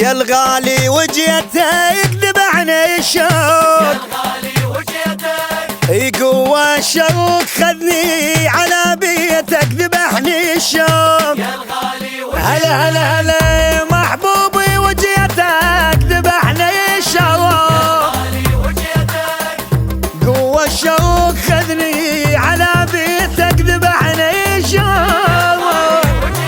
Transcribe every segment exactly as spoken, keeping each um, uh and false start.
يا الغالي وجيتك ذبحني الشوق، قوة الشوق خذني على بيتك ذبحني الشوق. هلا هلا هلا محبوبي وجيتك ذبحني الشوق، قوة الشوق خذني على بيتك ذبحني الشوق.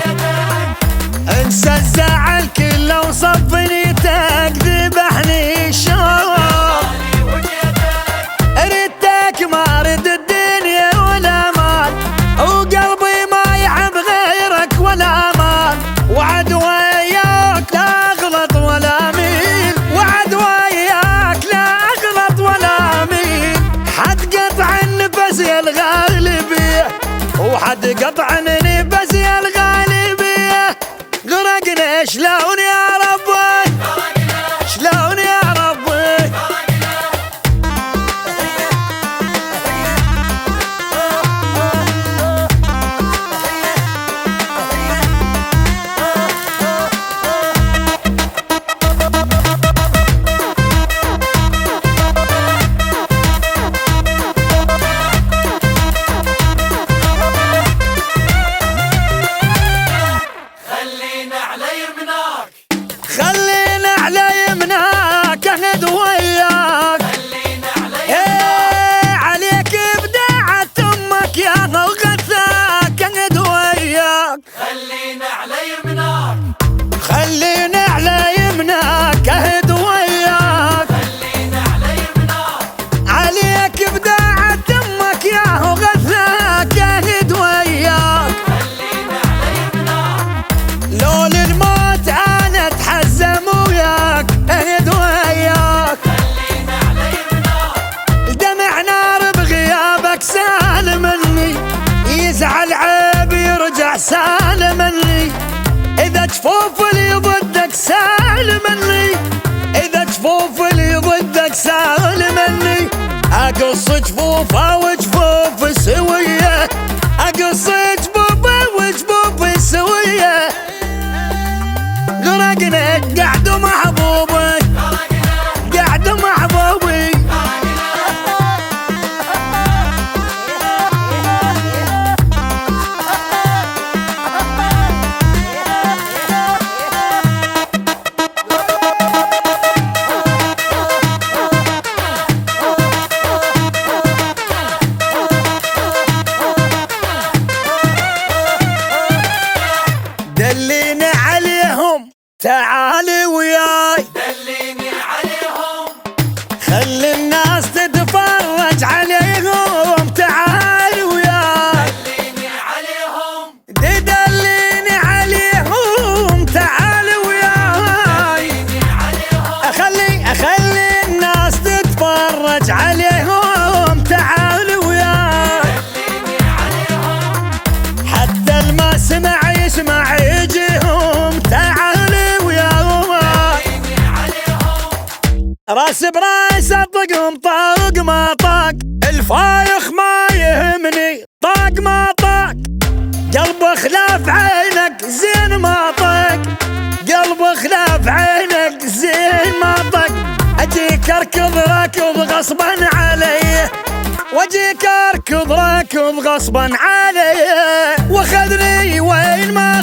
انسى الزعل كله وصف نيتك ذبحني الشوق. ردتك ما رد الدنيا ولا مال، وقلبي ما يحب غيرك ولا مال. وعد وياك لا اغلط ولا ميل، وعد وياك لا اغلط ولا ميل. حد قطع النفس يا الغالبية، وحد قطع النفس يا الغالبية. غرقنا شلون يا ربي، شلون يا ربي. خلينا على يمناك اهد وياك، ايه عليك ابداعت امك يا غثاك اهد وياك. خلينا على يمناك، خلينا على يمناك اهد وياك، خلينا على يمناك. عليك ابداعت امك يا غثاك اهد وياك. خلينا على يمناك، لو للموت انا اتحزم وياك اهد وياك. خلينا على يمناك. دمع نار بغيابك سال مني، يزعل عيب يرجع سال مني. اذا جفوف اللي ضدك سال مني، اذا جفوف اللي ضدك سال مني. اقص جفوفه وجفوف سويه، اقص جفوفه وجفوف سويه. غرقنا قعد محبوبي، قعد محبوبي. دليني عليهم تعالي وياي، دليني عليهم، خلي الناس تتفرج عليهم. تعالي وياي، دليني عليهم، دليني عليهم. تعالي وياي، دليني عليهم. اخلي اخلي الناس تتفرج عليهم. تعالي وياي، دليني عليهم، حتى الما سمع يسمع يجيهم. تعالي وياي، دليني عليهم. راس براس اطقهم طاق ما طاق، الفايخ ما يهمني طاق ما طاق. قلب خلاف عينك زين ما طاق، قلب خلاف عينك زين ما طاق. اجيك اركض راكض غصبا علي، واجيك اركض راكض غصبا علي. واخذني وين ما